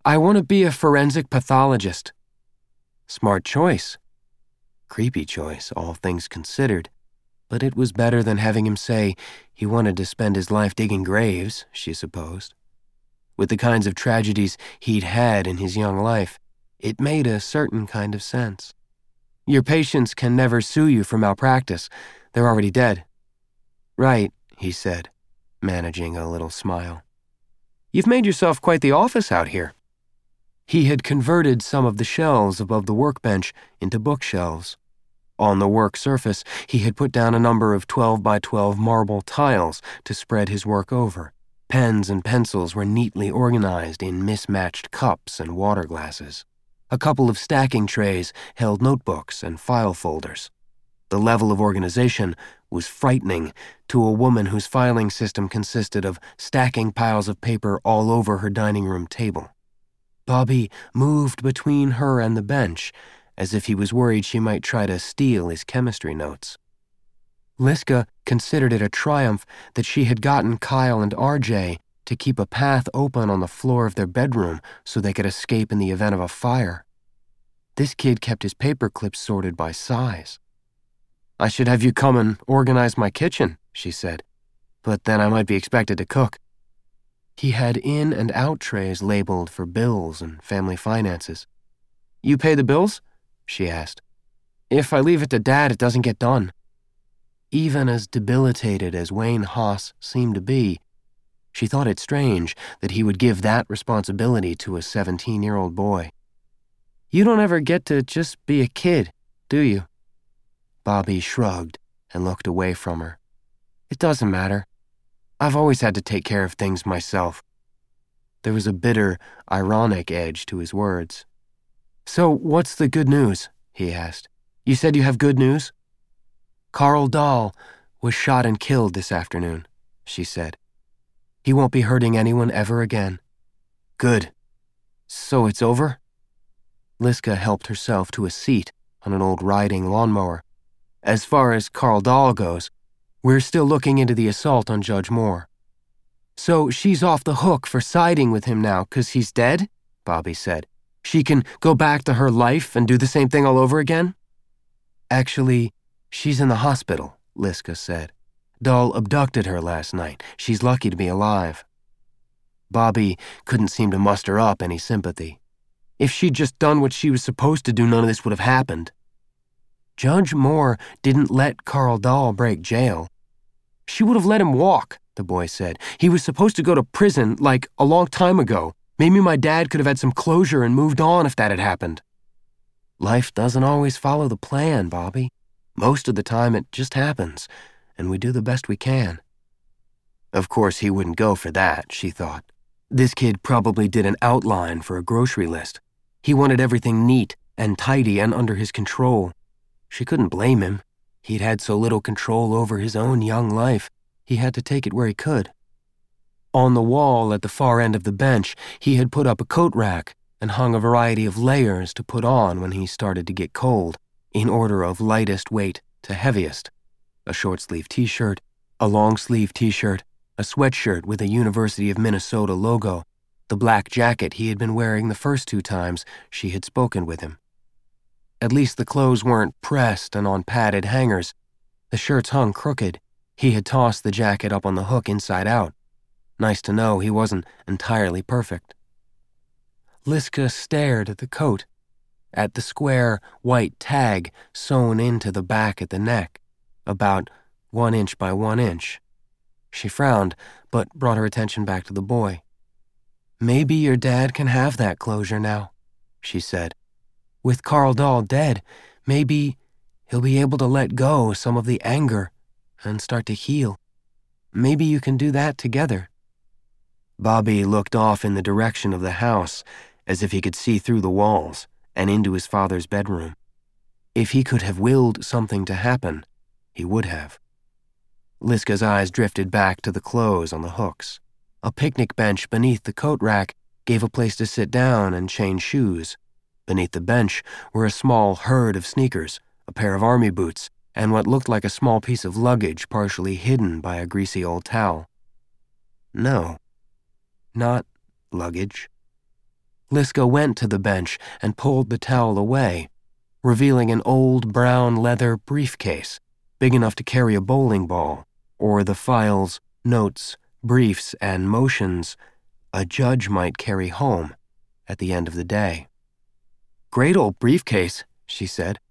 I want to be a forensic pathologist. Smart choice. Creepy choice, all things considered. But it was better than having him say he wanted to spend his life digging graves, she supposed. With the kinds of tragedies he'd had in his young life, it made a certain kind of sense. Your patients can never sue you for malpractice. They're already dead. Right, he said, managing a little smile. You've made yourself quite the office out here. He had converted some of the shelves above the workbench into bookshelves. On the work surface, he had put down a number of 12 by 12 marble tiles to spread his work over. Pens and pencils were neatly organized in mismatched cups and water glasses. A couple of stacking trays held notebooks and file folders. The level of organization was frightening to a woman whose filing system consisted of stacking piles of paper all over her dining room table. Bobby moved between her and the bench, as if he was worried she might try to steal his chemistry notes. Liska considered it a triumph that she had gotten Kyle and RJ to keep a path open on the floor of their bedroom so they could escape in the event of a fire. This kid kept his paper clips sorted by size. I should have you come and organize my kitchen, she said, but then I might be expected to cook. He had in and out trays labeled for bills and family finances. You pay the bills? She asked. If I leave it to Dad, it doesn't get done. Even as debilitated as Wayne Haas seemed to be, she thought it strange that he would give that responsibility to a 17-year-old boy. You don't ever get to just be a kid, do you? Bobby shrugged and looked away from her. It doesn't matter. I've always had to take care of things myself. There was a bitter, ironic edge to his words. So what's the good news? He asked. You said you have good news? Carl Dahl was shot and killed this afternoon, she said. He won't be hurting anyone ever again. Good. So it's over? Liska helped herself to a seat on an old riding lawnmower. As far as Carl Dahl goes, we're still looking into the assault on Judge Moore. So she's off the hook for siding with him now 'cause he's dead? Bobby said. She can go back to her life and do the same thing all over again? Actually, she's in the hospital, Liska said. Dahl abducted her last night. She's lucky to be alive. Bobby couldn't seem to muster up any sympathy. If she'd just done what she was supposed to do, none of this would have happened. Judge Moore didn't let Carl Dahl break jail. She would have let him walk, the boy said. He was supposed to go to prison, like, a long time ago. Maybe my dad could have had some closure and moved on if that had happened. Life doesn't always follow the plan, Bobby. Most of the time it just happens, and we do the best we can. Of course he wouldn't go for that, she thought. This kid probably did an outline for a grocery list. He wanted everything neat and tidy and under his control. She couldn't blame him. He'd had so little control over his own young life, he had to take it where he could. On the wall at the far end of the bench, he had put up a coat rack and hung a variety of layers to put on when he started to get cold, in order of lightest weight to heaviest. A short-sleeve t-shirt, a long-sleeve t-shirt, a sweatshirt with a University of Minnesota logo, the black jacket he had been wearing the first 2 times she had spoken with him. At least the clothes weren't pressed and on padded hangers. The shirts hung crooked. He had tossed the jacket up on the hook inside out. Nice to know he wasn't entirely perfect. Liska stared at the coat, at the square white tag sewn into the back at the neck, about 1 inch by 1 inch. She frowned, but brought her attention back to the boy. Maybe your dad can have that closure now, she said. With Carl Dahl dead, maybe he'll be able to let go some of the anger and start to heal. Maybe you can do that together. Bobby looked off in the direction of the house, as if he could see through the walls and into his father's bedroom. If he could have willed something to happen, he would have. Liska's eyes drifted back to the clothes on the hooks. A picnic bench beneath the coat rack gave a place to sit down and change shoes. Beneath the bench were a small herd of sneakers, a pair of army boots, and what looked like a small piece of luggage partially hidden by a greasy old towel. No, not luggage. Liska went to the bench and pulled the towel away, revealing an old brown leather briefcase, big enough to carry a bowling ball, or the files, notes, briefs, and motions a judge might carry home at the end of the day. "Great old briefcase," she said.